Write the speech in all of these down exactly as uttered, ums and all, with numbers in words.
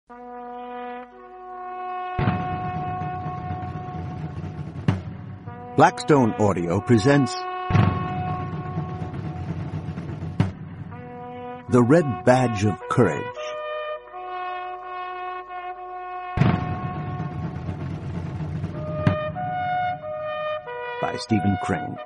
Blackstone Audio presents The Red Badge of Courage by Stephen Crane.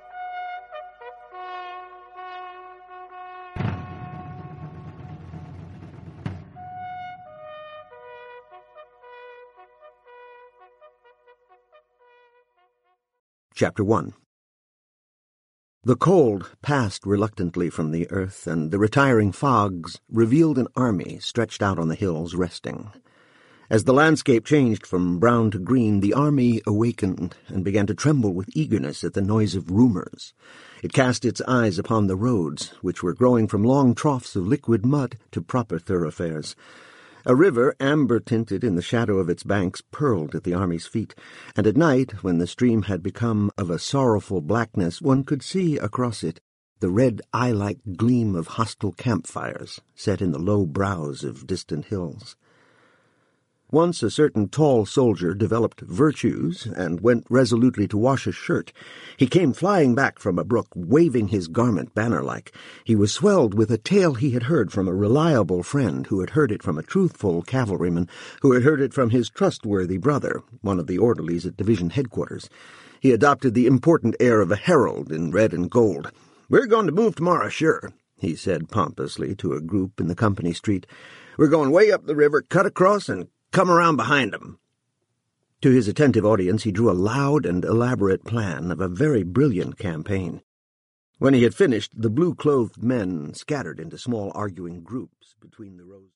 Chapter one. The cold passed reluctantly from the earth, and the retiring fogs revealed an army stretched out on the hills resting. As the landscape changed from brown to green, the army awakened and began to tremble with eagerness at the noise of rumors. It cast its eyes upon the roads, which were growing from long troughs of liquid mud to proper thoroughfares. A river, amber-tinted in the shadow of its banks, purled at the army's feet, and at night, when the stream had become of a sorrowful blackness, one could see across it the red eye-like gleam of hostile campfires set in the low brows of distant hills. Once a certain tall soldier developed virtues and went resolutely to wash a shirt. He came flying back from a brook, waving his garment banner-like. He was swelled with a tale he had heard from a reliable friend who had heard it from a truthful cavalryman who had heard it from his trustworthy brother, one of the orderlies at division headquarters. He adopted the important air of a herald in red and gold. "We're going to move tomorrow, sure," he said pompously to a group in the company street. "We're going way up the river, cut across, and come around behind them." To his attentive audience he drew a loud and elaborate plan of a very brilliant campaign. When he had finished, the blue-clothed men scattered into small arguing groups between the rows.